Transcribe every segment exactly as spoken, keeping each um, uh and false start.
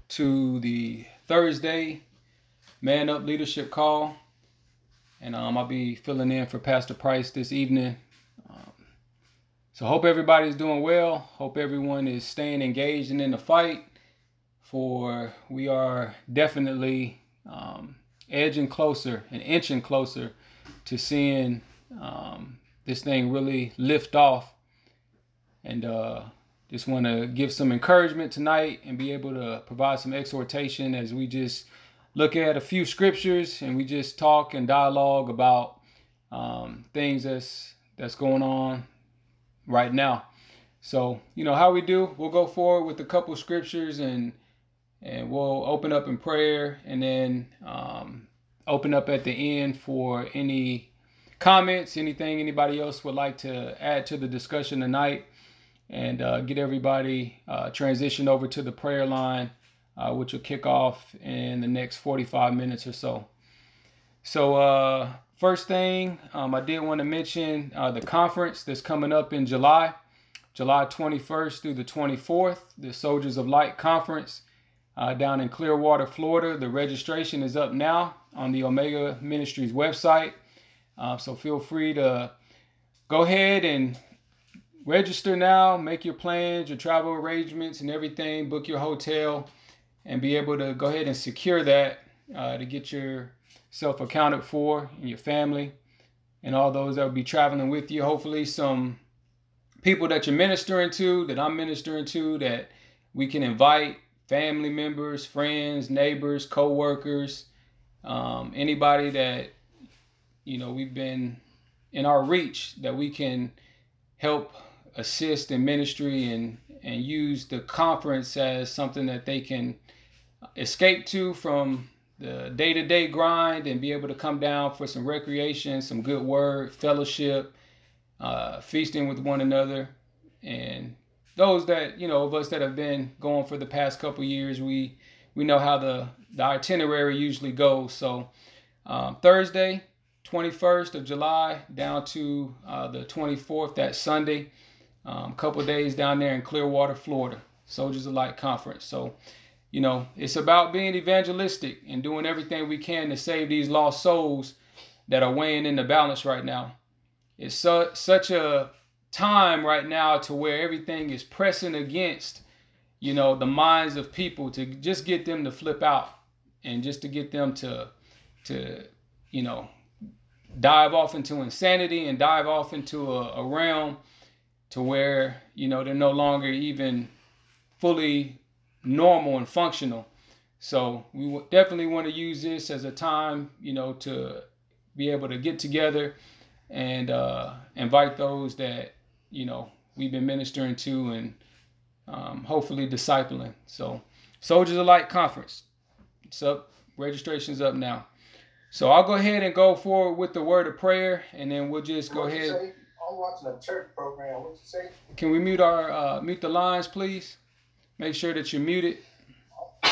to the Thursday Man Up Leadership Call. And um, I'll be filling in for Pastor Price this evening. Um, so hope everybody's doing well. Hope everyone is staying engaged and in the fight. For we are definitely um, edging closer and inching closer to seeing um, this thing really lift off. And uh, just want to give some encouragement tonight and be able to provide some exhortation as we just look at a few scriptures and we just talk and dialogue about um, things that's that's going on right now. So, you know, how we do, we'll go forward with a couple scriptures and and we'll open up in prayer and then um, open up at the end for any comments, anything anybody else would like to add to the discussion tonight, and uh, get everybody uh, transitioned over to the prayer line, uh, which will kick off in the next forty-five minutes or so. So uh, first thing, um, I did want to mention uh, the conference that's coming up in July, July twenty-first through the twenty-fourth, the Soldiers of Light Conference uh, down in Clearwater, Florida. The registration is up now on the Omega Ministries website. Uh, so feel free to go ahead and register now, make your plans, your travel arrangements and everything, book your hotel, and be able to go ahead and secure that uh, to get yourself accounted for and your family and all those that will be traveling with you. Hopefully some people that you're ministering to, that I'm ministering to, that we can invite, family members, friends, neighbors, co-workers, um, anybody that, you know, we've been in our reach, that we can help assist in ministry and, and use the conference as something that they can escape to from the day-to-day grind and be able to come down for some recreation, some good word, fellowship, uh, feasting with one another. And those that, you know, of us that have been going for the past couple years, we we know how the, the itinerary usually goes. So um, Thursday, twenty-first of July down to uh, the twenty-fourth, that Sunday. A um, couple days down there in Clearwater, Florida, Soldiers of Light Conference. So, you know, it's about being evangelistic and doing everything we can to save these lost souls that are weighing in the balance right now. It's su- such a time right now to where everything is pressing against, you know, the minds of people to just get them to flip out and just to get them to, to, you know, dive off into insanity and dive off into a, a realm to where, you know, they're no longer even fully normal and functional. So we w- definitely want to use this as a time, you know, to be able to get together and uh, invite those that, you know, we've been ministering to and um, hopefully discipling. So Soldiers of Light Conference, it's up, registration's up now. So I'll go ahead and go forward with the word of prayer, and then we'll just go ahead. Say? I'm watching a church program. What you say? Can we mute our uh, mute the lines, please? Make sure that you're muted. I'm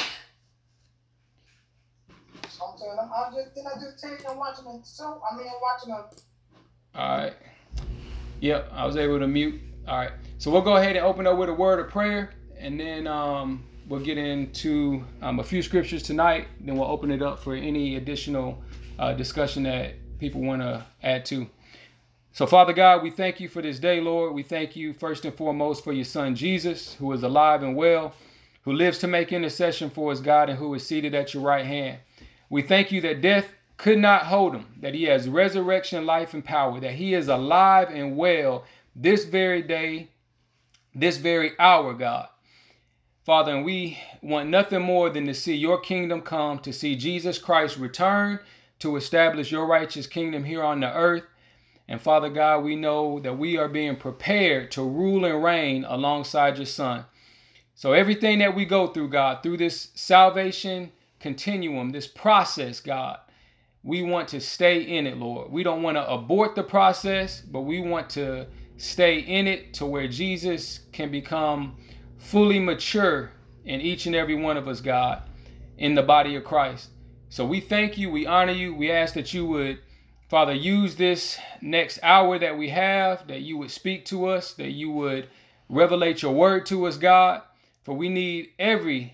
saying I'm, I'm just then I just tell you I'm watching a so I mean I'm watching a. All right. Yep, I was able to mute. All right. So we'll go ahead and open up with a word of prayer, and then um, we'll get into um, a few scriptures tonight. Then we'll open it up for any additional uh, discussion that people want to add to. So, Father God, we thank you for this day, Lord. We thank you first and foremost for your son, Jesus, who is alive and well, who lives to make intercession for us, God, and who is seated at your right hand. We thank you that death could not hold him, that he has resurrection, life, and power, that he is alive and well this very day, this very hour, God. Father, and we want nothing more than to see your kingdom come, to see Jesus Christ return, to establish your righteous kingdom here on the earth. And Father God, we know that we are being prepared to rule and reign alongside your son. So everything that we go through, God, through this salvation continuum, this process, God, we want to stay in it, Lord. We don't want to abort the process, but we want to stay in it to where Jesus can become fully mature in each and every one of us, God, in the body of Christ. So we thank you. We honor you. We ask that you would, Father, use this next hour that we have, that you would speak to us, that you would revelate your word to us, God, for we need every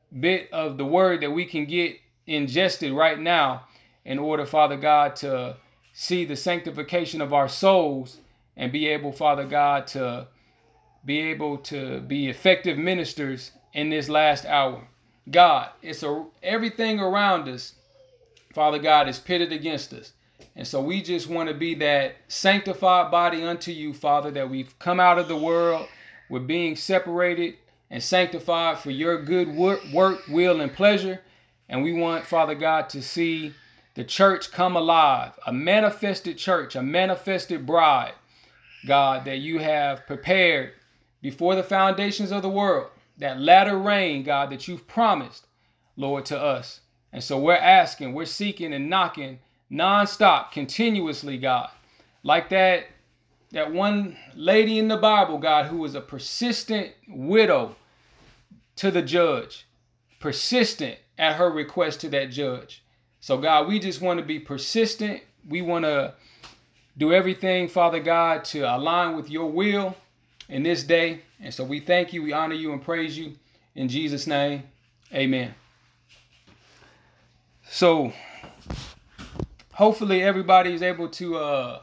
bit of the word that we can get ingested right now in order, Father God, to see the sanctification of our souls and be able, Father God, to be able to be effective ministers in this last hour. God, it's a, everything around us, Father God, is pitted against us. And so we just want to be that sanctified body unto you, Father, that we've come out of the world. We're being separated and sanctified for your good work, work, will, and pleasure. And we want, Father God, to see the church come alive, a manifested church, a manifested bride, God, that you have prepared before the foundations of the world, that latter rain, God, that you've promised, Lord, to us. And so we're asking, we're seeking and knocking nonstop, continuously, God, like that, that one lady in the Bible, God, who was a persistent widow to the judge, persistent at her request to that judge. So, God, we just want to be persistent. We want to do everything, Father God, to align with your will in this day. And so we thank you, we honor you, and praise you in Jesus' name. Amen. So hopefully everybody is able to uh,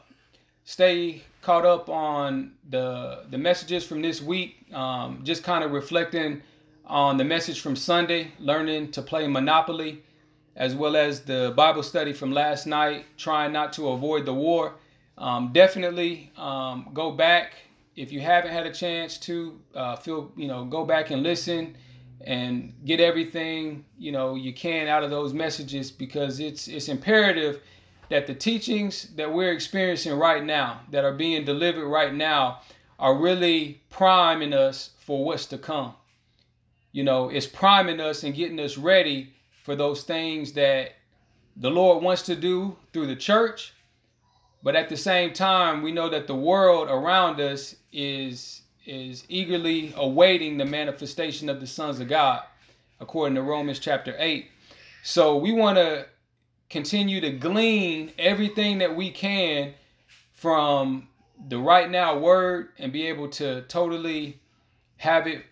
stay caught up on the the messages from this week. Um, just kind of reflecting on the message from Sunday, learning to play Monopoly, as well as the Bible study from last night, trying not to avoid the war. Um, definitely um, go back if you haven't had a chance to. Uh, feel you know go back and listen and get everything you know you can out of those messages, because it's it's imperative that the teachings that we're experiencing right now, that are being delivered right now, are really priming us for what's to come. You know, it's priming us and getting us ready for those things that the Lord wants to do through the church. But at the same time, we know that the world around us is is eagerly awaiting the manifestation of the sons of God, according to Romans chapter eight. So we want to continue to glean everything that we can from the right now word and be able to totally have it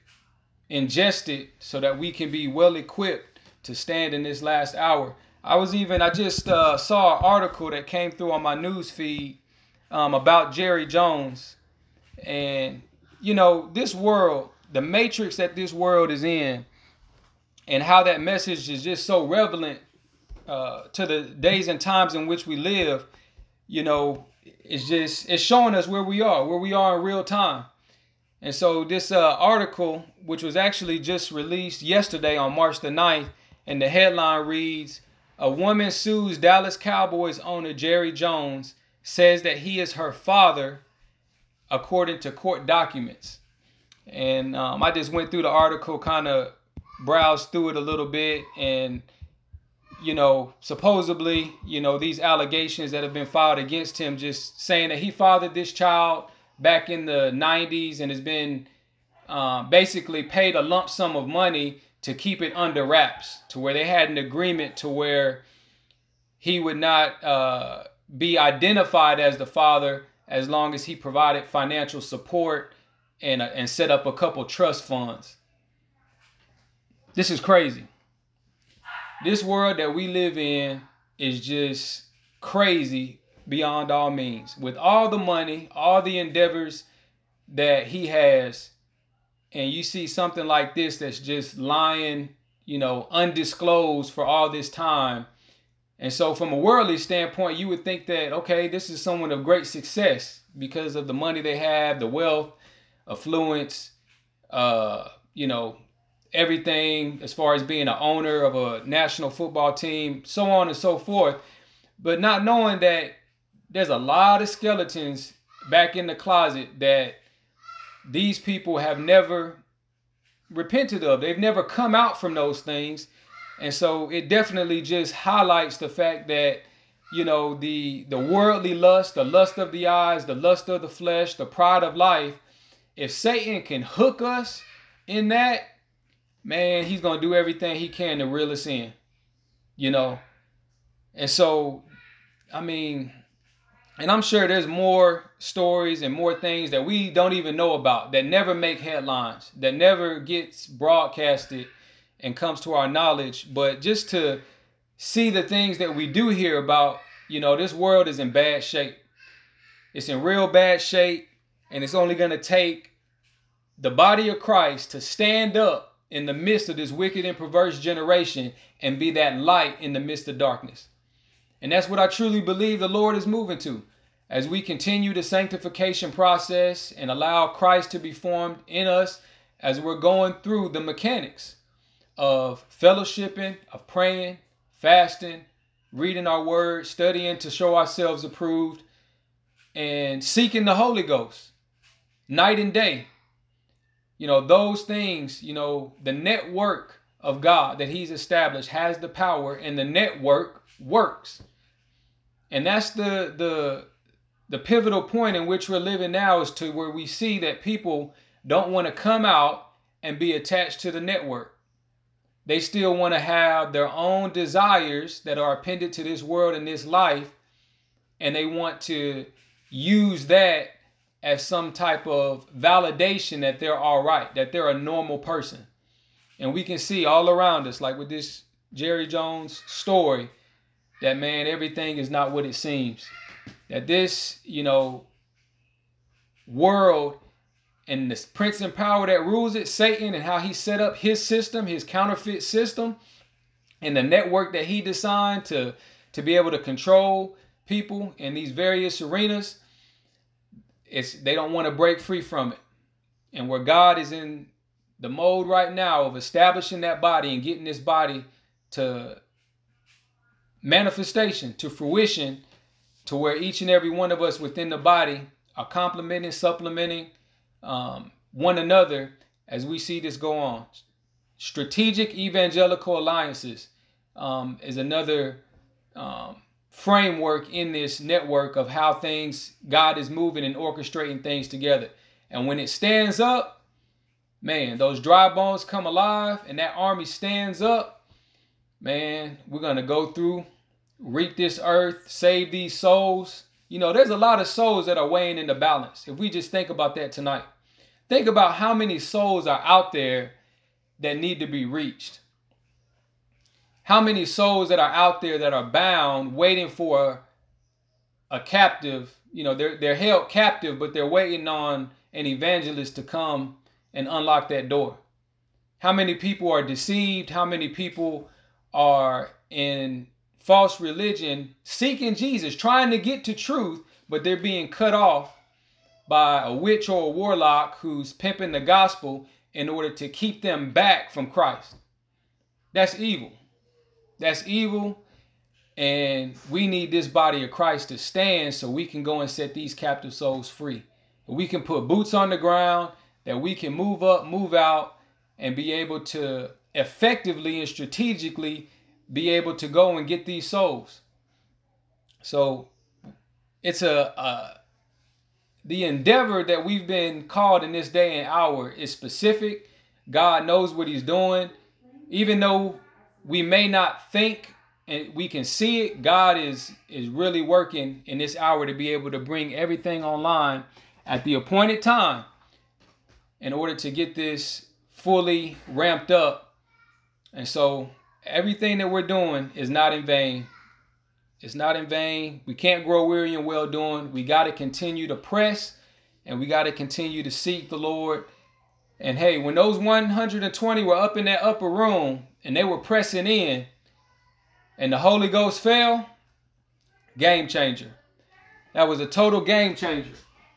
ingested so that we can be well equipped to stand in this last hour. I was even, I just uh, saw an article that came through on my news feed um, about Jerry Jones. And, you know, this world, the matrix that this world is in, and how that message is just so relevant uh, to the days and times in which we live, you know, it's just, it's showing us where we are, where we are in real time. And so this uh, article, which was actually just released yesterday on March the ninth, and the headline reads, "A woman sues Dallas Cowboys owner Jerry Jones, says that he is her father, according to court documents." And um, I just went through the article, kind of browsed through it a little bit, and, you know, supposedly, you know, these allegations that have been filed against him, just saying that he fathered this child back in the nineties and has been uh, basically paid a lump sum of money to keep it under wraps, to where they had an agreement to where he would not uh, be identified as the father as long as he provided financial support and, uh, and set up a couple trust funds. This is crazy. This world that we live in is just crazy beyond all means. With all the money, all the endeavors that he has, and you see something like this that's just lying, you know, undisclosed for all this time. And so from a worldly standpoint, you would think that, okay, this is someone of great success because of the money they have, the wealth, affluence, uh, you know, everything as far as being an owner of a national football team, so on and so forth. But not knowing that there's a lot of skeletons back in the closet that these people have never repented of. They've never come out from those things. And so it definitely just highlights the fact that, you know, the, the worldly lust, the lust of the eyes, the lust of the flesh, the pride of life, if Satan can hook us in that, man, he's going to do everything he can to reel us in, you know. And so, I mean, and I'm sure there's more stories and more things that we don't even know about, that never make headlines, that never gets broadcasted and comes to our knowledge, but just to see the things that we do hear about, you know, this world is in bad shape. It's in real bad shape, and it's only going to take the body of Christ to stand up in the midst of this wicked and perverse generation and be that light in the midst of darkness. And that's what I truly believe the Lord is moving to. As we continue the sanctification process and allow Christ to be formed in us, as we're going through the mechanics of fellowshipping, of praying, fasting, reading our word, studying to show ourselves approved, and seeking the Holy Ghost night and day. You know, those things, you know, the network of God that he's established has the power, and the network works. And that's the the the pivotal point in which we're living now, is to where we see that people don't want to come out and be attached to the network. They still want to have their own desires that are appended to this world and this life, and they want to use that as some type of validation that they're all right, that they're a normal person. And we can see all around us, like with this Jerry Jones story, that, man, everything is not what it seems. That this, you know, world and this prince and power that rules it, Satan, and how he set up his system, his counterfeit system, and the network that he designed to, to be able to control people in these various arenas, it's they don't want to break free from it. And where God is in the mode right now of establishing that body and getting this body to manifestation, to fruition, to where each and every one of us within the body are complementing, supplementing um, one another as we see this go on. Strategic evangelical alliances um, is another um, framework in this network of how things, God is moving and orchestrating things together. And when it stands up, man, those dry bones come alive and that army stands up, man, we're going to go through, reap this earth, save these souls. You know, there's a lot of souls that are weighing in the balance. If we just think about that tonight, think about how many souls are out there that need to be reached. How many souls that are out there that are bound, waiting for a captive, you know, they're, they're held captive, but they're waiting on an evangelist to come and unlock that door. How many people are deceived? How many people are in false religion, seeking Jesus, trying to get to truth, but they're being cut off by a witch or a warlock who's pimping the gospel in order to keep them back from Christ? That's evil. That's evil. And we need this body of Christ to stand so we can go and set these captive souls free. We can put boots on the ground, that we can move up, move out, and be able to effectively and strategically be able to go and get these souls. So it's a, a the endeavor that we've been called in this day and hour is specific. God knows what he's doing. Even though we may not think and we can see it, God is, is really working in this hour to be able to bring everything online at the appointed time in order to get this fully ramped up. And so everything that we're doing is not in vain. It's not in vain. We can't grow weary in well doing. We got to continue to press, and we got to continue to seek the Lord. And hey, when those one hundred twenty were up in that upper room and they were pressing in and the Holy Ghost fell, game changer. That was a total game changer.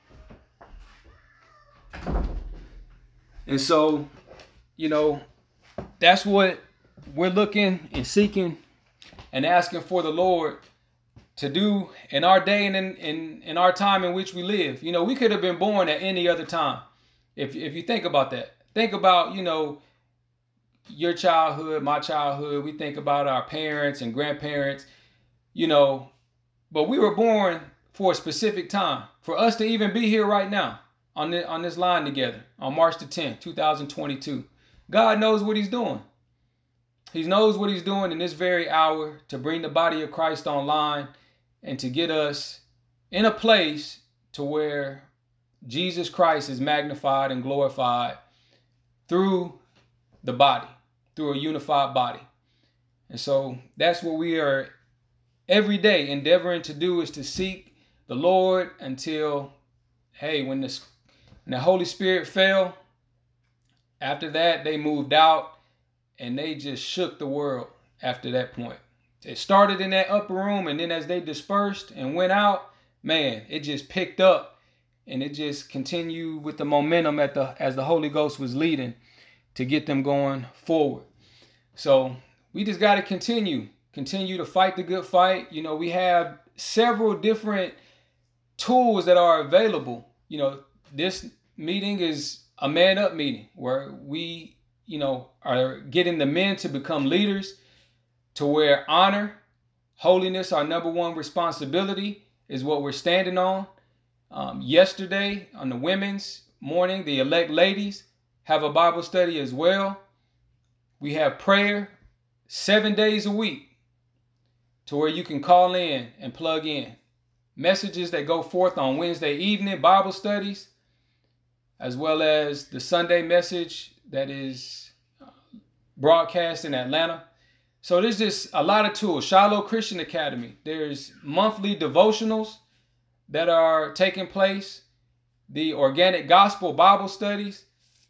And so, you know, that's what we're looking and seeking and asking for the Lord to do in our day and in, in, in our time in which we live. You know, we could have been born at any other time. If if you think about that, think about, you know, your childhood, my childhood. We think about our parents and grandparents, you know, but we were born for a specific time. For us to even be here right now on this, on this line together on March the tenth, two thousand twenty-two, God knows what he's doing. He knows what he's doing in this very hour to bring the body of Christ online and to get us in a place to where Jesus Christ is magnified and glorified through the body, through a unified body. And so that's what we are every day endeavoring to do, is to seek the Lord until, hey, when the, when the Holy Spirit fell, after that, they moved out and they just shook the world after that point. It started in that upper room, and then as they dispersed and went out, man, it just picked up, and it just continued with the momentum at the as the Holy Ghost was leading to get them going forward. So we just got to continue, continue to fight the good fight. You know, we have several different tools that are available. You know, this meeting is a man up meeting where we, you know, are getting the men to become leaders, to where honor, holiness, our number one responsibility is what we're standing on. Um, yesterday on the women's morning, the elect ladies have a Bible study as well. We have prayer seven days a week to where you can call in and plug in. Messages that go forth on Wednesday evening, Bible studies, as well as the Sunday message that is broadcast in Atlanta. So there's just a lot of tools. Shiloh Christian Academy. There's monthly devotionals that are taking place. The Organic Gospel Bible studies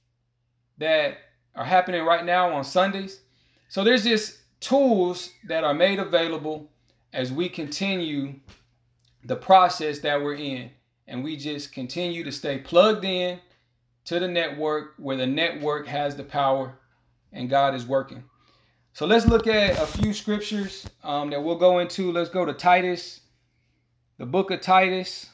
that are happening right now on Sundays. So there's just tools that are made available as we continue the process that we're in. And we just continue to stay plugged in to the network, where the network has the power and God is working. So let's look at a few scriptures um, that we'll go into. Let's go to Titus, the book of Titus,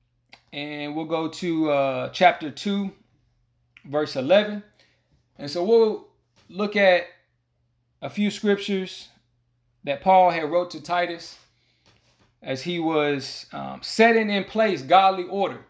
and we'll go to uh, chapter two, verse eleven. And so we'll look at a few scriptures that Paul had wrote to Titus as he was um, setting in place godly order.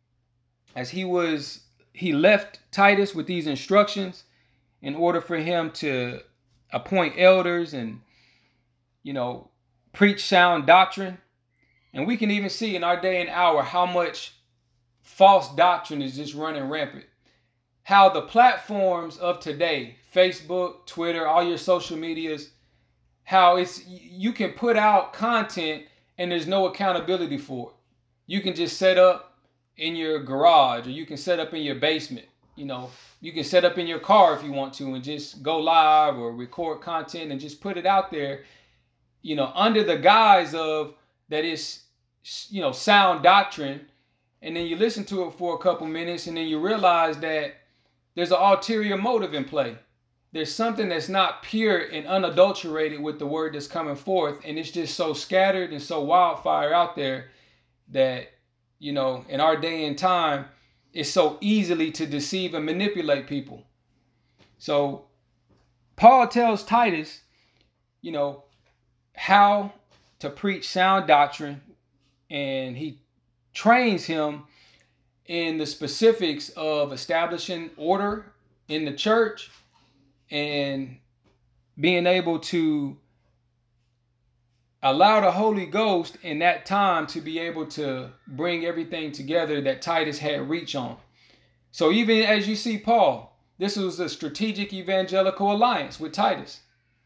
As he was, he left Titus with these instructions in order for him to appoint elders and, you know, preach sound doctrine. And we can even see in our day and hour how much false doctrine is just running rampant. How the platforms of today, Facebook, Twitter, all your social medias, how it's you can put out content and there's no accountability for it. You can just set up in your garage, or you can set up in your basement. You know, you can set up in your car if you want to and just go live or record content and just put it out there, you know, under the guise of that it's, you know, sound doctrine. And then you listen to it for a couple minutes and then you realize that there's an ulterior motive in play. There's something that's not pure and unadulterated with the word that's coming forth. And it's just so scattered and so wildfire out there that, you know, in our day and time, it's so easily to deceive and manipulate people. So Paul tells Titus, you know, how to preach sound doctrine, and he trains him in the specifics of establishing order in the church and being able to allow the Holy Ghost in that time to be able to bring everything together that Titus had reach on. So even as you see Paul, this was a strategic evangelical alliance with Titus.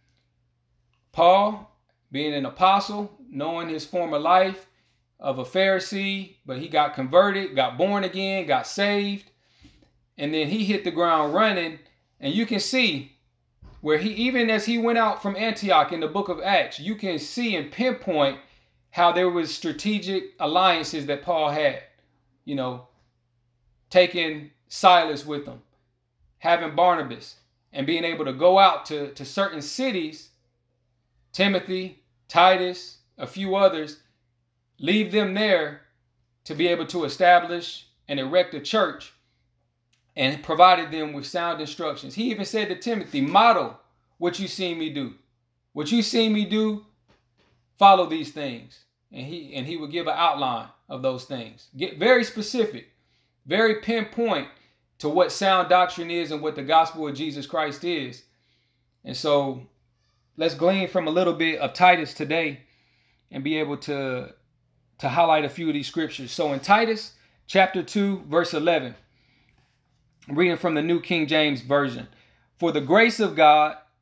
Paul, being an apostle, knowing his former life of a Pharisee, but he got converted, got born again, got saved, and then he hit the ground running. And you can see where he, even as he went out from Antioch in the book of Acts, you can see and pinpoint how there was strategic alliances that Paul had. You know, taking Silas with him, having Barnabas, and being able to go out to, to certain cities, Timothy, Titus, a few others, leave them there to be able to establish and erect a church, and provided them with sound instructions. He even said to Timothy, model what you see me do. What you see me do, follow these things. And he and he would give an outline of those things. Get very specific, very pinpoint to what sound doctrine is and what the gospel of Jesus Christ is. And so let's glean from a little bit of Titus today and be able to, to highlight a few of these scriptures. So in Titus chapter two, verse eleven, reading from the New King James Version. For the grace of God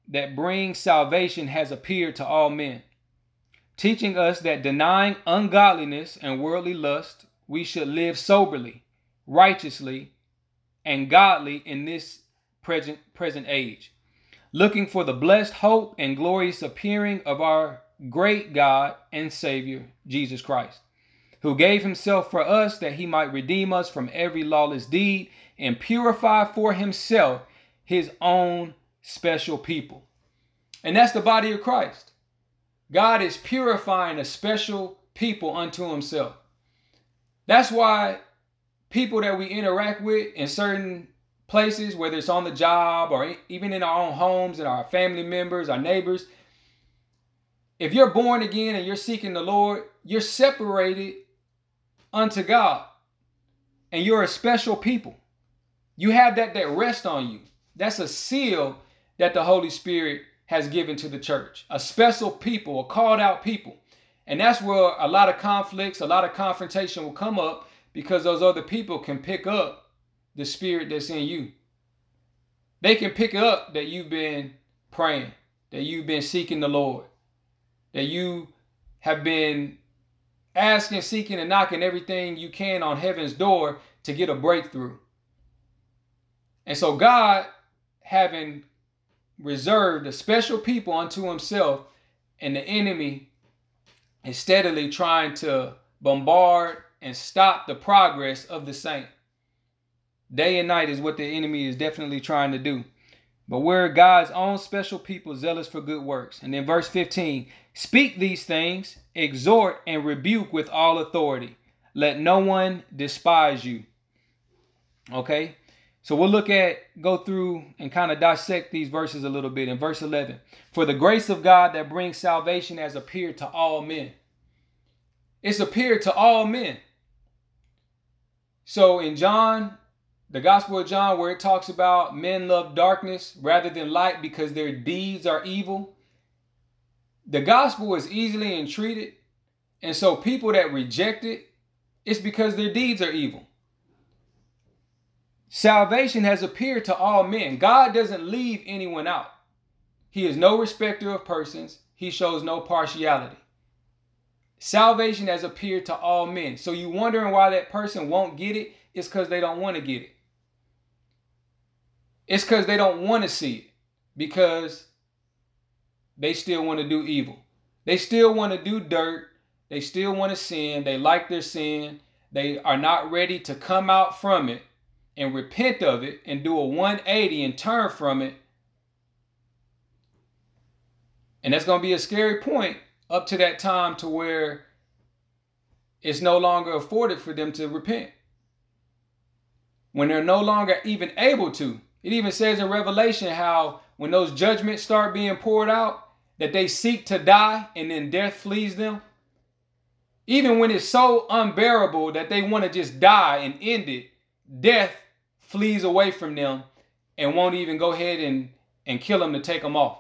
that brings salvation has appeared to all men, teaching us that denying ungodliness and worldly lust, we should live soberly, righteously, and godly in this present, present age, looking for the blessed hope and glorious appearing of our great God and Savior, Jesus Christ, who gave himself for us that he might redeem us from every lawless deed and purify for himself his own special people. And that's the body of Christ. God is purifying a special people unto himself. That's why people that we interact with in certain places, whether it's on the job or even in our own homes and our family members, our neighbors, if you're born again and you're seeking the Lord, you're separated unto God and you're a special people. You have that that rest on you. That's a seal that the Holy Spirit has given to the church. A special people, a called out people. And that's where a lot of conflicts, a lot of confrontation will come up, because those other people can pick up the spirit that's in you. They can pick up that you've been praying, that you've been seeking the Lord, that you have been asking, seeking, and knocking everything you can on heaven's door to get a breakthrough. And so God, having reserved a special people unto himself, and the enemy is steadily trying to bombard and stop the progress of the saint. Day and night is what the enemy is definitely trying to do. But we're God's own special people, zealous for good works. And then verse fifteen, speak these things, exhort and rebuke with all authority. Let no one despise you. Okay, so we'll look at, go through and kind of dissect these verses a little bit. In verse eleven, for the grace of God that brings salvation has appeared to all men. It's appeared to all men. So in John, the Gospel of John, where it talks about men love darkness rather than light because their deeds are evil, the gospel is easily entreated. And so people that reject it, it's because their deeds are evil. Salvation has appeared to all men. God doesn't leave anyone out. He is no respecter of persons. He shows no partiality. Salvation has appeared to all men. So you wondering why that person won't get it? It's because they don't want to get it. It's because they don't want to see it. Because they still want to do evil. They still want to do dirt. They still want to sin. They like their sin. They are not ready to come out from it and repent of it and do a one eighty and turn from it. And that's going to be a scary point up to that time, to where it's no longer afforded for them to repent. When they're no longer even able to. It even says in Revelation how when those judgments start being poured out, that they seek to die and then death flees them. Even when it's so unbearable that they want to just die and end it, death flees away from them and won't even go ahead and, and kill them to take them off.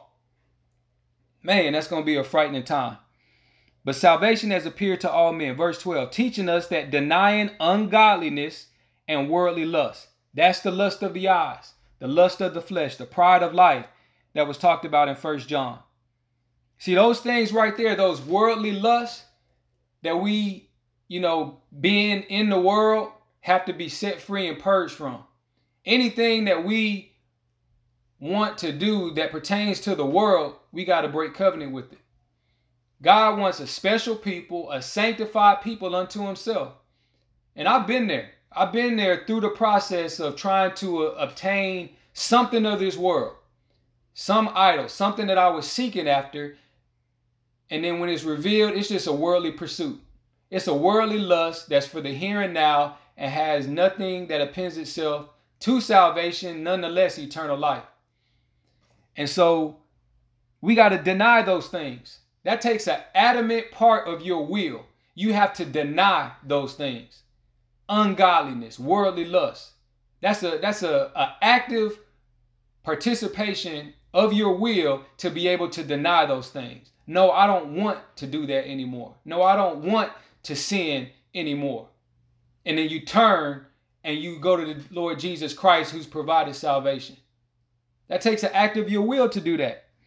Man, that's going to be a frightening time. But salvation has appeared to all men. Verse twelve, teaching us that denying ungodliness and worldly lust, that's the lust of the eyes, the lust of the flesh, the pride of life that was talked about in First John. See, those things right there, those worldly lusts that we, you know, being in the world, have to be set free and purged from. Anything that we want to do that pertains to the world, we got to break covenant with it. God wants a special people, a sanctified people unto himself. And I've been there. I've been there through the process of trying to uh, obtain something of this world. Some idol, something that I was seeking after. And then when it's revealed, it's just a worldly pursuit. It's a worldly lust that's for the here and now and has nothing that appends itself to salvation, nonetheless eternal life. And so we got to deny those things. That takes an adamant part of your will. You have to deny those things. Ungodliness, worldly lust. That's a that's a, a active participation of your will to be able to deny those things. No, I don't want to do that anymore. No, I don't want to sin anymore. And then you turn and you go to the Lord Jesus Christ, who's provided salvation. That takes an act of your will to do that.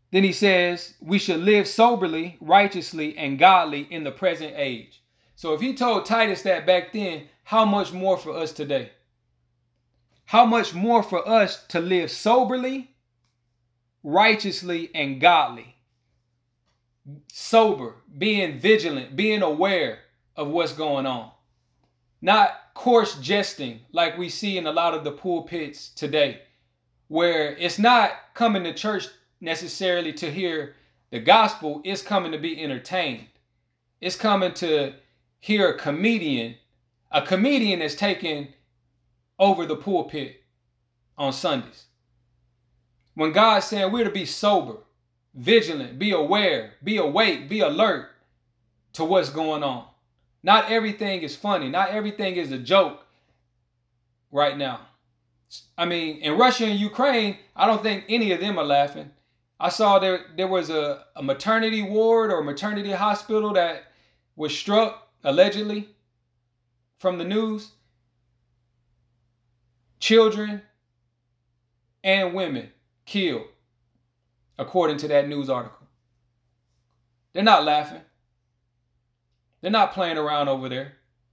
Then he says, we should live soberly, righteously, and godly in the present age. So if he told Titus that back then, how much more for us today? How much more for us to live soberly, righteously, and godly? Sober, being vigilant, being aware of what's going on. Not coarse jesting like we see in a lot of the pulpits today, where it's not coming to church necessarily to hear the gospel, it's coming to be entertained. It's coming to hear a comedian. A comedian is taking over the pulpit on Sundays. When God's saying we're to be sober, vigilant, be aware, be awake, be alert to what's going on. Not everything is funny. Not everything is a joke right now. I mean, in Russia and Ukraine, I don't think any of them are laughing. I saw there there was a, a maternity ward or maternity hospital that was struck, allegedly, from the news. Children and women killed, according to that news article. They're not laughing. They're not playing around over there.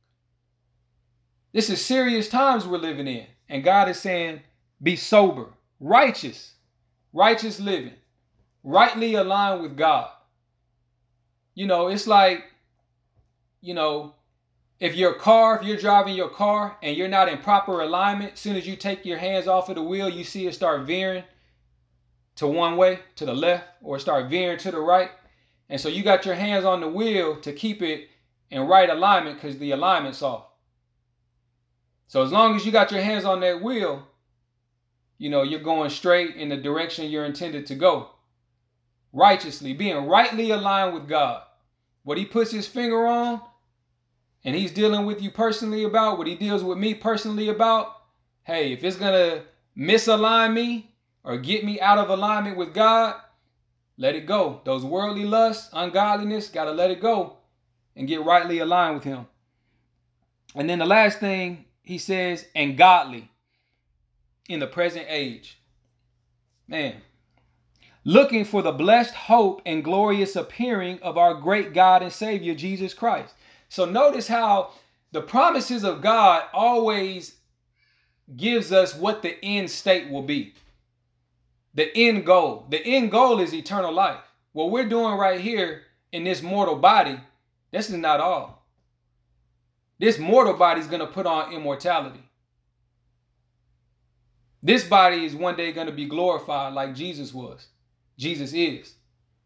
This is serious times we're living in. And God is saying, be sober, righteous, righteous living, rightly aligned with God. You know, it's like, you know, if your car, if you're driving your car and you're not in proper alignment, as soon as you take your hands off of the wheel, you see it start veering to one way, to the left, or start veering to the right. And so you got your hands on the wheel to keep it in right alignment because the alignment's off. So as long as you got your hands on that wheel, you know, you're going straight in the direction you're intended to go. Righteously, being rightly aligned with God. What he puts his finger on, and he's dealing with you personally about, what he deals with me personally about, hey, if it's going to misalign me or get me out of alignment with God, let it go. Those worldly lusts, ungodliness, got to let it go and get rightly aligned with him. And then the last thing he says, and godly in the present age. Man, looking for the blessed hope and glorious appearing of our great God and Savior, Jesus Christ. So notice how the promises of God always gives us what the end state will be. The end goal. The end goal is eternal life. What we're doing right here in this mortal body, this is not all. This mortal body is going to put on immortality. This body is one day going to be glorified like Jesus was. Jesus is.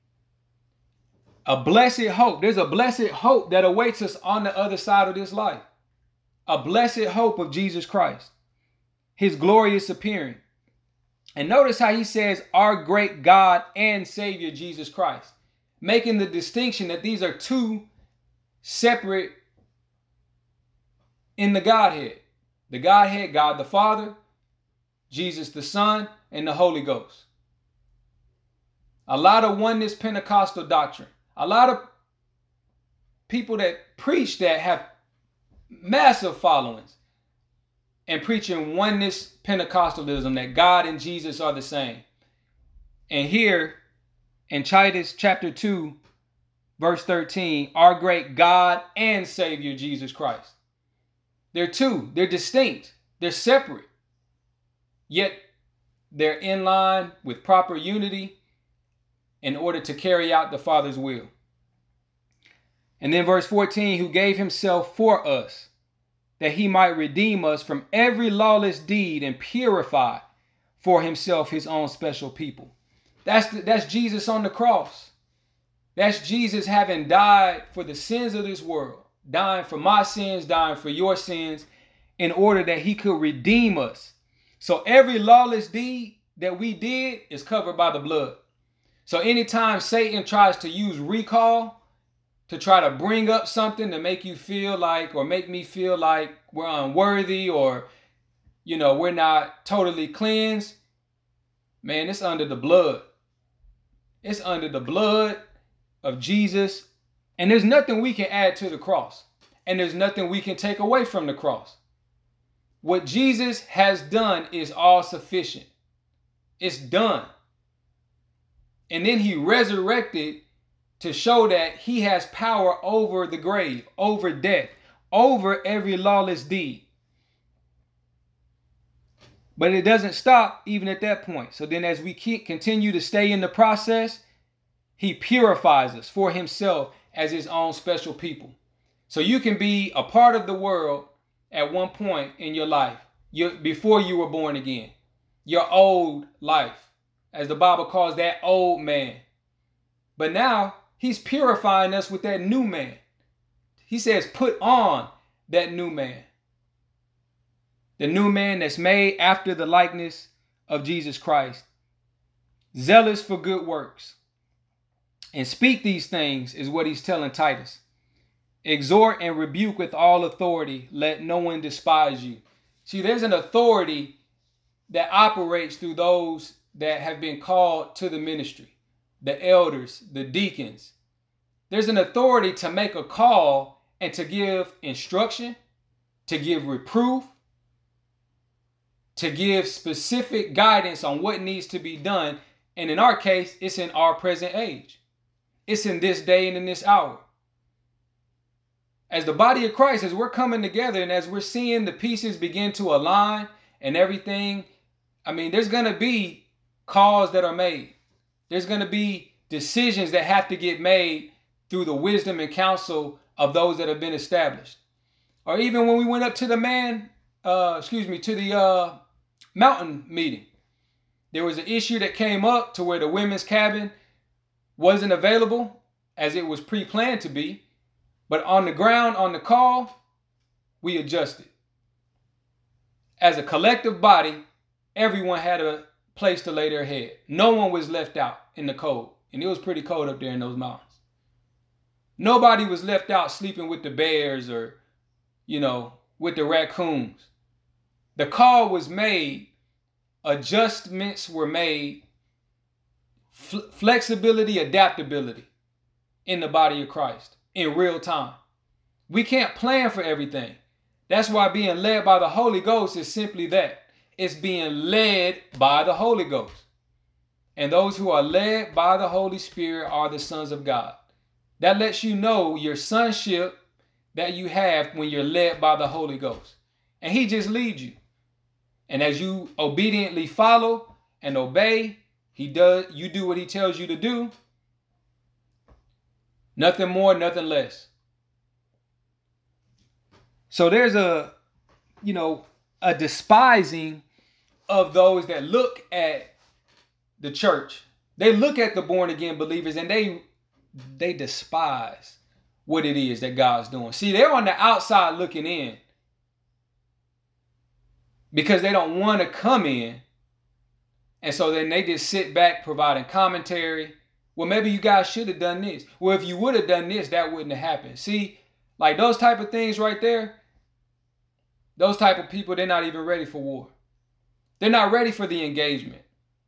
A blessed hope. There's a blessed hope that awaits us on the other side of this life. A blessed hope of Jesus Christ. His glorious appearing. And notice how he says, our great God and Savior, Jesus Christ. Making the distinction that these are two separate in the Godhead. The Godhead, God the Father, Jesus the Son, and the Holy Ghost. A lot of oneness Pentecostal doctrine. A lot of people that preach that have massive followings and preaching oneness Pentecostalism, that God and Jesus are the same. And here in Titus chapter two, verse thirteen, our great God and Savior Jesus Christ. They're two. They're distinct. They're separate. Yet they're in line with proper unity in order to carry out the Father's will. And then verse fourteen, who gave himself for us, that he might redeem us from every lawless deed and purify for himself his own special people. That's, the, that's Jesus on the cross. That's Jesus having died for the sins of this world. Dying for my sins, dying for your sins, in order that he could redeem us. So every lawless deed that we did is covered by the blood. So anytime Satan tries to use recall to try to bring up something to make you feel like, or make me feel like we're unworthy, or, you know, we're not totally cleansed, man, it's under the blood. It's under the blood of Jesus. And there's nothing we can add to the cross. And there's nothing we can take away from the cross. What Jesus has done is all sufficient. It's done. And then he resurrected to show that he has power over the grave, over death, over every lawless deed. But it doesn't stop even at that point. So then as we keep, continue to stay in the process, he purifies us for himself as his own special people. So you can be a part of the world at one point in your life, you, before you were born again. Your old life, as the Bible calls that old man. But now he's purifying us with that new man. He says, put on that new man. The new man that's made after the likeness of Jesus Christ. Zealous for good works. And speak these things is what he's telling Titus. Exhort and rebuke with all authority. Let no one despise you. See, there's an authority that operates through those that have been called to the ministry. The elders, the deacons. There's an authority to make a call and to give instruction, to give reproof, to give specific guidance on what needs to be done. And in our case, it's in our present age. It's in this day and in this hour. As the body of Christ, as we're coming together and as we're seeing the pieces begin to align and everything, I mean, there's going to be calls that are made. There's going to be decisions that have to get made through the wisdom and counsel of those that have been established. Or even when we went up to the man, uh, excuse me, to the uh, mountain meeting, there was an issue that came up to where the women's cabin wasn't available as it was pre-planned to be. But on the ground, on the call, we adjusted. As a collective body, everyone had a place to lay their head. No one was left out in the cold. And it was pretty cold up there in those mountains. Nobody was left out sleeping with the bears or, you know, with the raccoons. The call was made. Adjustments were made. F- flexibility, adaptability in the body of Christ. In real time. We can't plan for everything. That's why being led by the Holy Ghost is simply that. It's being led by the Holy Ghost. And those who are led by the Holy Spirit are the sons of God. That lets you know your sonship that you have when you're led by the Holy Ghost. And he just leads you. And as you obediently follow and obey, he does, you do what he tells you to do. Nothing more, nothing less. So there's a, you know, a despising of those that look at the church. They look at the born again believers and they they despise what it is that God's doing. See, they're on the outside looking in because they don't want to come in. And so then they just sit back providing commentary. Well, maybe you guys should have done this. Well, if you would have done this, that wouldn't have happened. See, like those type of things right there, those type of people, they're not even ready for war. They're not ready for the engagement.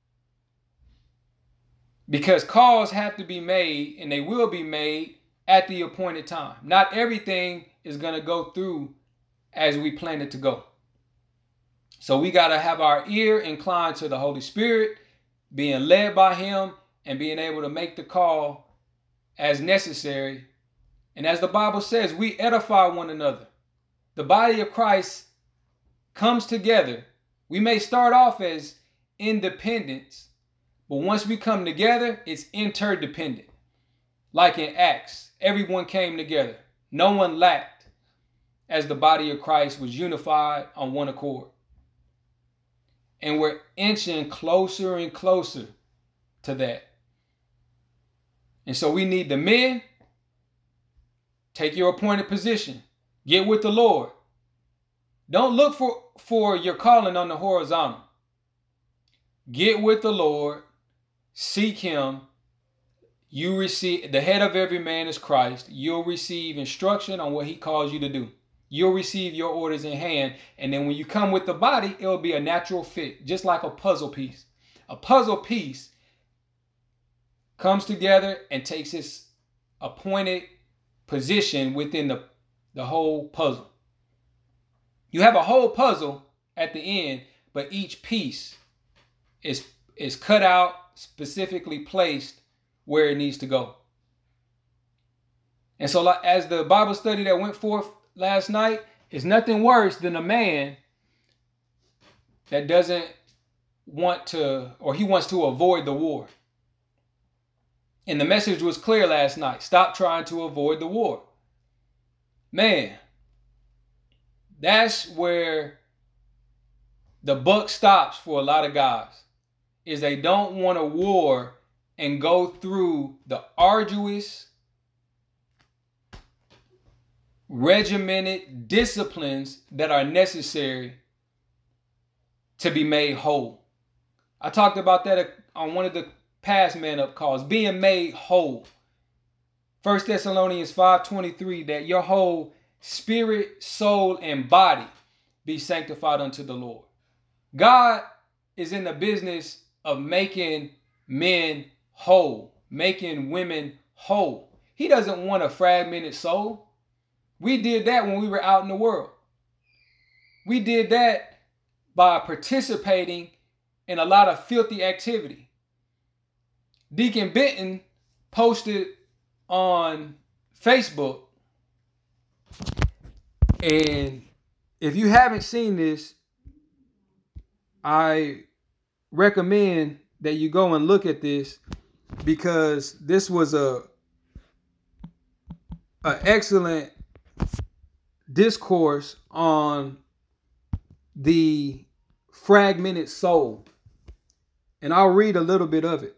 Because calls have to be made, and they will be made at the appointed time. Not everything is going to go through as we plan it to go. So we got to have our ear inclined to the Holy Spirit, being led by him, and being able to make the call as necessary. And as the Bible says, we edify one another. The body of Christ comes together. We may start off as independents, but once we come together, it's interdependent. Like in Acts, everyone came together. No one lacked as the body of Christ was unified on one accord. And we're inching closer and closer to that. And so we need the men. Take your appointed position. Get with the Lord. Don't look for, for your calling on the horizontal. Get with the Lord. Seek him. You receive, the head of every man is Christ. You'll receive instruction on what he calls you to do. You'll receive your orders in hand. And then when you come with the body, it'll be a natural fit. Just like a puzzle piece. A puzzle piece comes together and takes its appointed position within the, the whole puzzle. You have a whole puzzle at the end, but each piece is, is cut out, specifically placed where it needs to go. And so, like, as the Bible study that went forth last night, it's nothing worse than a man that doesn't want to, or he wants to avoid the war. And the message was clear last night. Stop trying to avoid the war. Man, that's where the buck stops for a lot of guys, is they don't want a war and go through the arduous, regimented disciplines that are necessary to be made whole. I talked about that on one of the past Man Up calls, being made whole. First Thessalonians five twenty-three, that your whole spirit, soul, and body be sanctified unto the Lord. God is in the business of making men whole, making women whole. He doesn't want a fragmented soul. We did that when we were out in the world. We did that by participating in a lot of filthy activity. Deacon Benton posted on Facebook, and if you haven't seen this, I recommend that you go and look at this, because this was a an excellent discourse on the fragmented soul. And I'll read a little bit of it.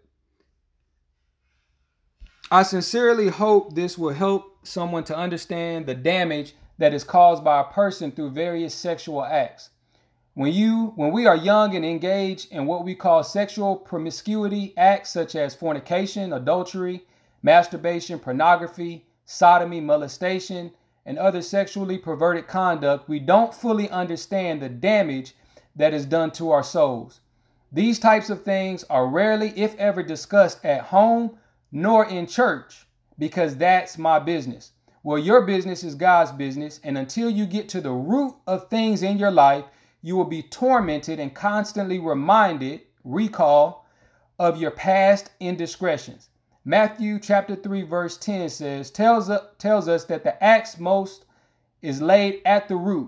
I sincerely hope this will help someone to understand the damage that is caused by a person through various sexual acts. When you, when we are young and engaged in what we call sexual promiscuity acts such as fornication, adultery, masturbation, pornography, sodomy, molestation, and other sexually perverted conduct, we don't fully understand the damage that is done to our souls. These types of things are rarely, if ever, discussed at home nor in church, because that's my business. Well, your business is God's business, and until you get to the root of things in your life, you will be tormented and constantly reminded, recall, of your past indiscretions. Matthew chapter three verse ten says, tells, uh, tells us that the axe most is laid at the root.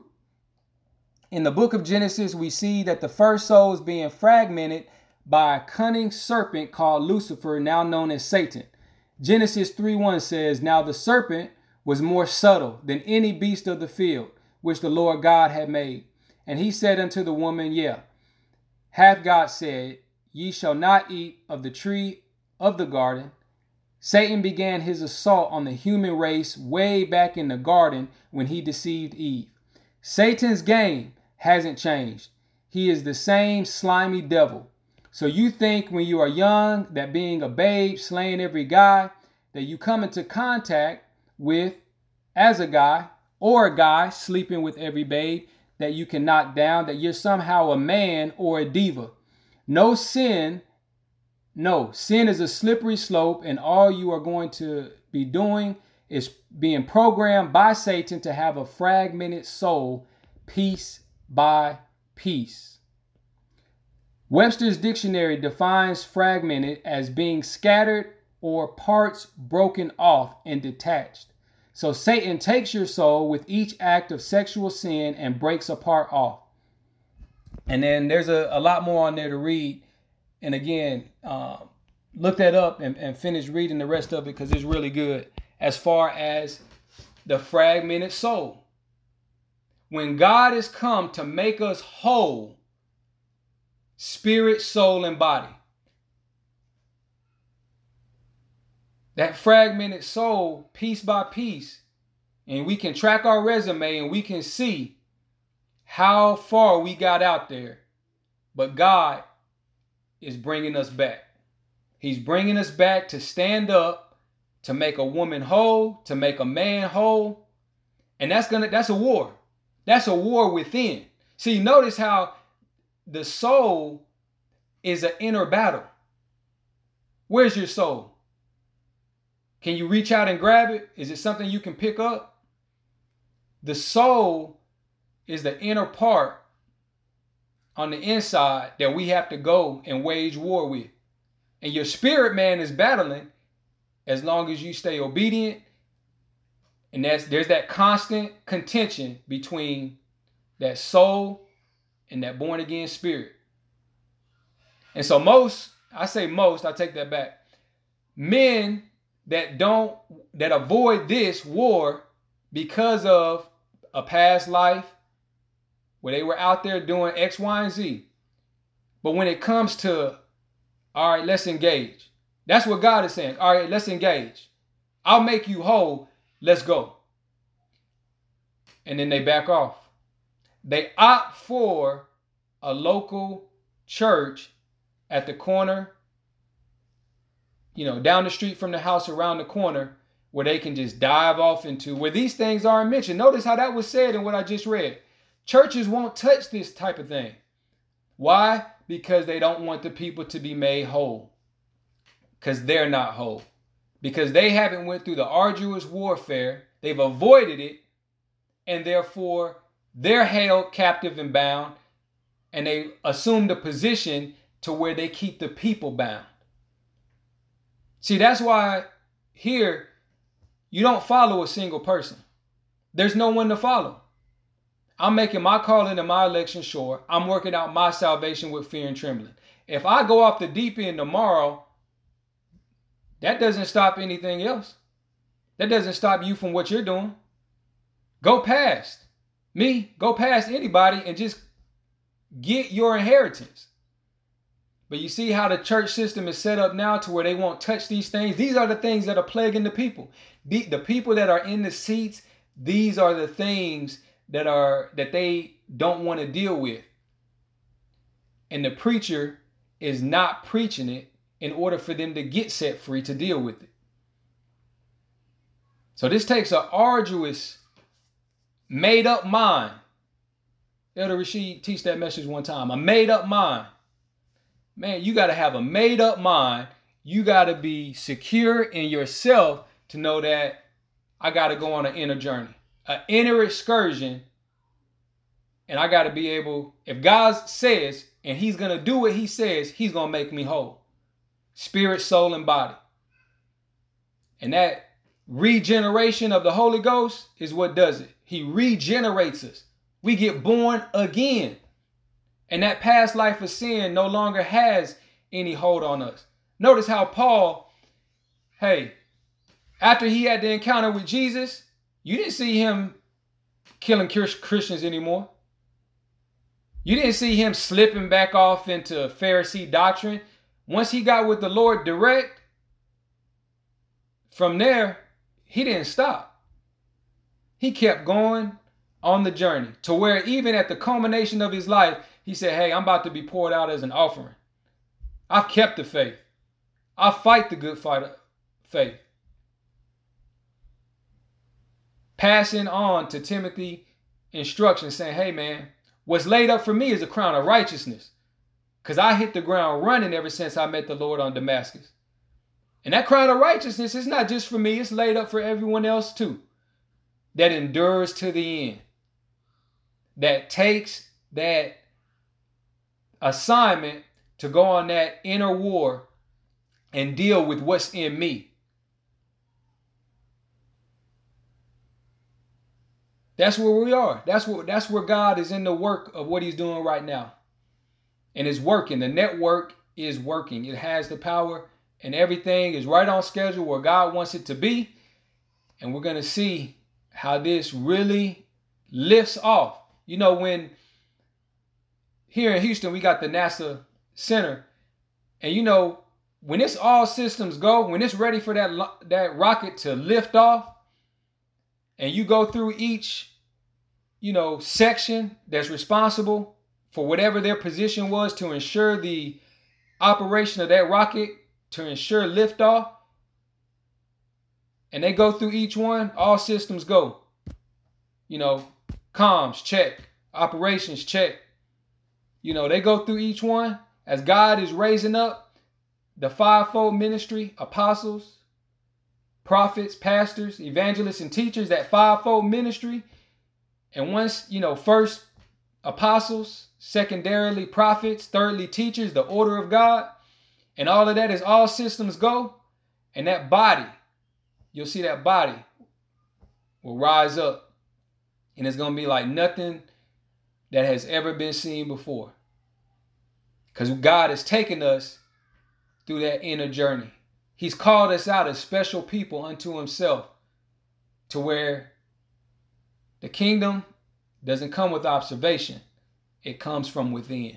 In the book of Genesis, we see that the first soul is being fragmented by a cunning serpent called Lucifer, now known as Satan. Genesis three one says, now the serpent was more subtle than any beast of the field, which the Lord God had made. And he said unto the woman, yeah, hath God said, ye shall not eat of the tree of the garden. Satan began his assault on the human race way back in the garden when he deceived Eve. Satan's game hasn't changed. He is the same slimy devil. So you think when you are young that being a babe, slaying every guy that you come into contact with as a guy, or a guy sleeping with every babe that you can knock down, that you're somehow a man or a diva. No sin, no, sin is a slippery slope, and all you are going to be doing is being programmed by Satan to have a fragmented soul, piece by piece. Webster's dictionary defines fragmented as being scattered or parts broken off and detached. So Satan takes your soul with each act of sexual sin and breaks a part off. And then there's a, a lot more on there to read. And again, uh, look that up and, and finish reading the rest of it, because it's really good as far as the fragmented soul. When God has come to make us whole, spirit, soul, and body, that fragmented soul, piece by piece, and we can track our resume and we can see how far we got out there. But God is bringing us back. He's bringing us back to stand up, to make a woman whole, to make a man whole. And that's gonna that's a war. That's a war within. See, notice how the soul is an inner battle. Where's your soul? Can you reach out and grab it? Is it something you can pick up? The soul is the inner part on the inside that we have to go and wage war with. and your spirit man is battling, as long as you stay obedient, and that's there's that constant contention between that soul and that born again spirit. And so most, I say most, I take that back. Men that don't, that avoid this war because of a past life where they were out there doing X, Y, and Z. But when it comes to, all right, let's engage. That's what God is saying. All right, let's engage. I'll make you whole. Let's go. And then they back off. They opt for a local church at the corner, you know, down the street from the house, around the corner, where they can just dive off into, where these things aren't mentioned. Notice how that was said in what I just read. Churches won't touch this type of thing. Why? Because they don't want the people to be made whole. Because they're not whole. Because they haven't went through the arduous warfare. They've avoided it. And therefore, they're held captive and bound. And they assume the position to where they keep the people bound. See, that's why here, you don't follow a single person. There's no one to follow. I'm making my calling and my election sure. I'm working out my salvation with fear and trembling. If I go off the deep end tomorrow, that doesn't stop anything else. That doesn't stop you from what you're doing. Go past me, go past anybody and just get your inheritance. But you see how the church system is set up now to where they won't touch these things. These are the things that are plaguing the people. The, the people that are in the seats, these are the things that are that they don't want to deal with. And the preacher is not preaching it in order for them to get set free to deal with it. So this takes an arduous, made up mind. Elder Rashid teach that message one time. A made up mind. Man, you got to have a made up mind. You got to be secure in yourself to know that I got to go on an inner journey, an inner excursion. And I got to be able, if God says, and he's going to do what he says, he's going to make me whole. Spirit, soul, and body. And that regeneration of the Holy Ghost is what does it. He regenerates us. We get born again. And that past life of sin no longer has any hold on us. Notice how Paul, hey, after he had the encounter with Jesus, you didn't see him killing Christians anymore. You didn't see him slipping back off into Pharisee doctrine. Once he got with the Lord direct, from there, he didn't stop. He kept going on the journey to where even at the culmination of his life, he said, hey, I'm about to be poured out as an offering. I've kept the faith. I fight the good fight of faith. Passing on to Timothy instructions saying, hey, man, what's laid up for me is a crown of righteousness. Because I hit the ground running ever since I met the Lord on Damascus. And that crown of righteousness is not just for me. It's laid up for everyone else too. That endures to the end. That takes that assignment to go on that inner war and deal with what's in me. That's where we are. That's what that's where God is in the work of what he's doing right now. And it's working. The network is working. It has the power and everything is right on schedule where God wants it to be. And we're going to see how this really lifts off. You know, when here in Houston, we got the NASA Center. And, you know, when it's all systems go, when it's ready for that, that rocket to lift off, and you go through each, you know, section that's responsible for whatever their position was to ensure the operation of that rocket, to ensure liftoff, and they go through each one, all systems go. You know, comms, check. Operations, check. You know, they go through each one as God is raising up the fivefold ministry, apostles, prophets, pastors, evangelists, and teachers, that fivefold ministry. And once, you know, first apostles, secondarily prophets, thirdly teachers, the order of God. And all of that is all systems go. And that body, you'll see that body will rise up. And it's going to be like nothing that has ever been seen before. Because God has taken us through that inner journey. He's called us out as special people unto himself, to where the kingdom doesn't come with observation. It comes from within.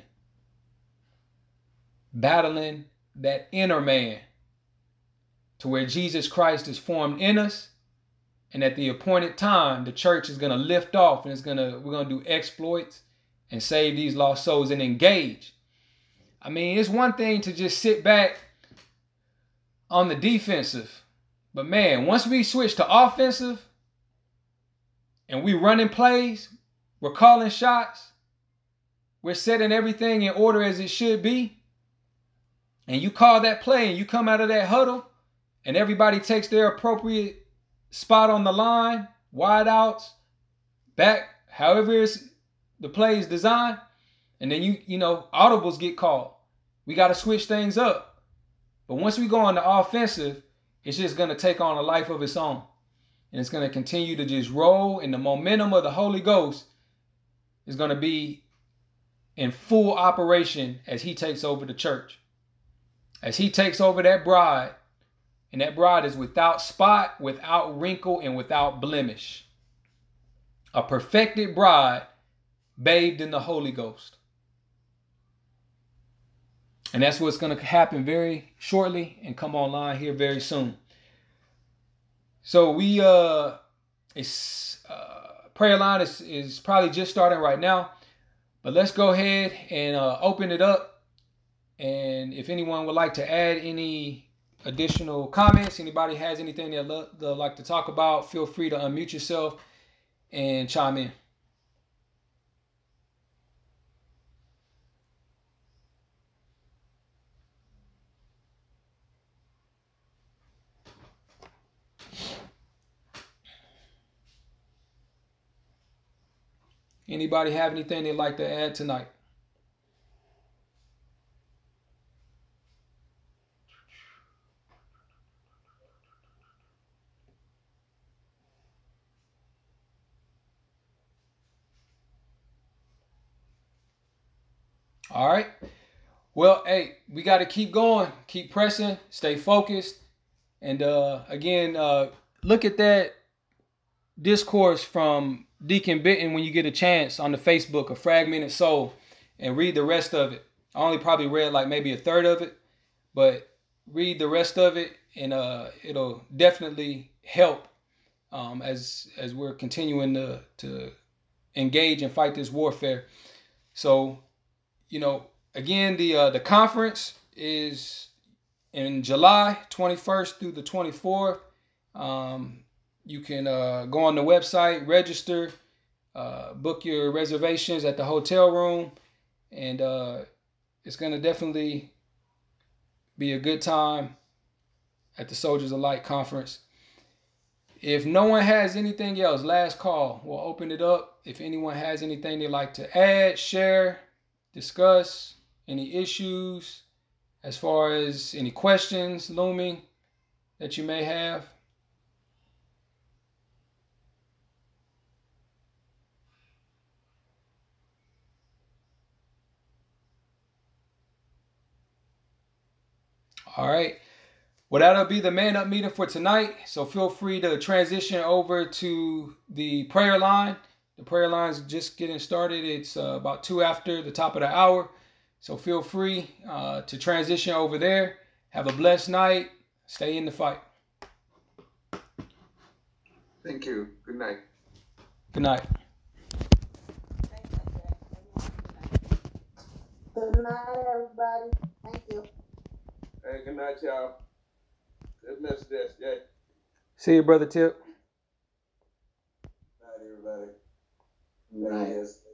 Battling that inner man, to where Jesus Christ is formed in us. And at the appointed time, the church is going to lift off, and it's going to, we're going to do exploits and save these lost souls and engage. I mean, it's one thing to just sit back on the defensive. But man, once we switch to offensive and we running plays, we're calling shots, we're setting everything in order as it should be, and you call that play and you come out of that huddle and everybody takes their appropriate spot on the line, wide outs, back, however it's, the play is designed, and then you, you know, audibles get called. We got to switch things up. But once we go on the offensive, it's just going to take on a life of its own. And it's going to continue to just roll, and the momentum of the Holy Ghost is going to be in full operation as he takes over the church. As he takes over that bride, and that bride is without spot, without wrinkle, and without blemish. A perfected bride bathed in the Holy Ghost. And that's what's going to happen very shortly and come online here very soon. So we, uh, it's, uh, prayer line is, is probably just starting right now, but let's go ahead and uh, open it up. And if anyone would like to add any additional comments, anybody has anything they'd, lo- they'd like to talk about, feel free to unmute yourself and chime in. Anybody have anything they'd like to add tonight? All right. Well, hey, we got to keep going, keep pressing, stay focused. And uh, again, uh, look at that discourse from Deacon Bitten when you get a chance on the Facebook, A Fragmented Soul, and read the rest of it. I only probably read like maybe a third of it, but read the rest of it, and uh, it'll definitely help um, as as we're continuing to to engage and fight this warfare. So, you know, again, the uh, the conference is in July twenty-first through the twenty-fourth. Um, You can uh, go on the website, register, uh, book your reservations at the hotel room, and uh, it's going to definitely be a good time at the Soldiers of Light Conference. If no one has anything else, last call, we'll open it up. If anyone has anything they'd like to add, share, discuss, any issues, as far as any questions looming that you may have. All right. Well, that'll be the Man Up meeting for tonight. So feel free to transition over to the prayer line. The prayer line's just getting started. It's uh, about two after the top of the hour. So feel free uh, to transition over there. Have a blessed night. Stay in the fight. Thank you. Good night. Good night. Good night, everybody. Thank you. Hey, good night, y'all. Good message, yeah. See you, Brother Tip. Good night, everybody. Good night.